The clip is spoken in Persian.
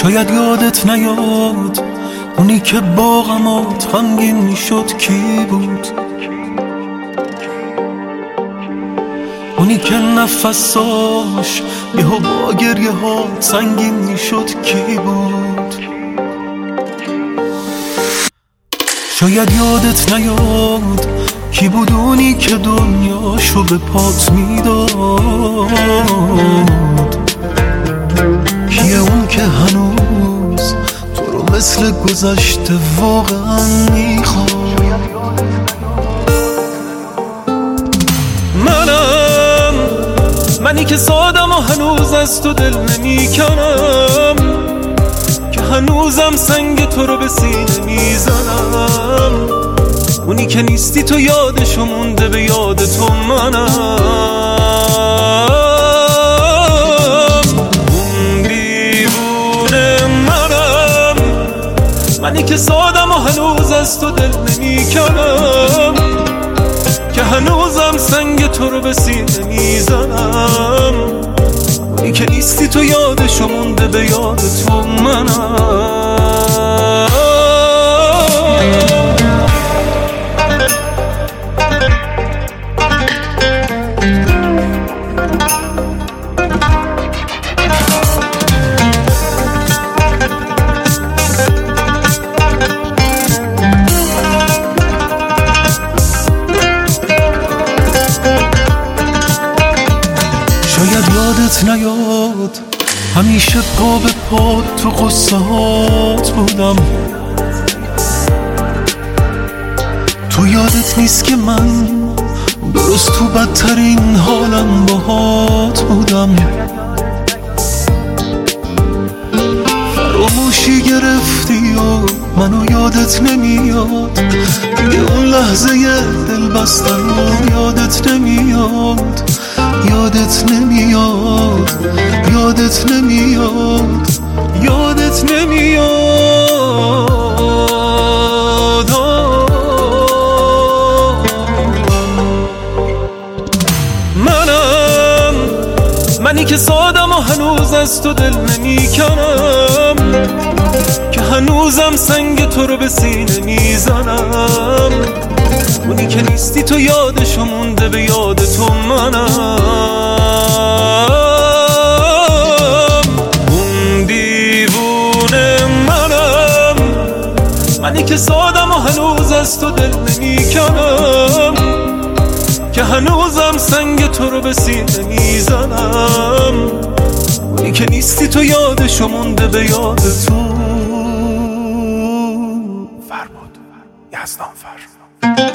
شاید یادت نیاد اونی که با غمات غمگین میشد کی بود، اونی که نفساش یهو با گریه ها سنگین میشد کی بود. شاید یادت نیاد کی بود اونی که دنیاشو به پات میداد، کیه اون که هنوز تو رو مثل گذشته واقعا میخواد. منی که سادم و هنوز از تو دل نمیکنم، که هنوزم سنگ تو رو به سینه میزنم. اونی که نیستی تو یادشو مونده به یاد تو منم. اون دیوونه منم، منی که سادم و هنوز از تو دل نمیکنم، که هنوزم سنگ تو رو به سینه میزنم. اونی که نیستی تو یادشو مونده به یاد تو منم. شاید یادت نیاد همیشه پا به پا تو قصه هات بودم، تو یادت نیست که من درست تو بدترین حالم باهات بودم. فراموشی گرفتی و منو یادت نمیاد، دیگه اون لحظه دل بستن و یادت نمیاد، یادت نمیاد، یادت نمیاد، یادت نمیاد. منی که سادم و هنوز از تو دل نمیکنم، که هنوزم سنگ تو رو به سینه میزنم. اونی که نیستی تو یادشو مونده به یاد تو منم. اون دیوونه منم، منی که سادم و هنوز از تو دل نمیکنم، که هنوزم سنگ تو رو به سینه میزنم. اونی که نیستی تو یادشو مونده به یاد تو. فرباد یزدانفر.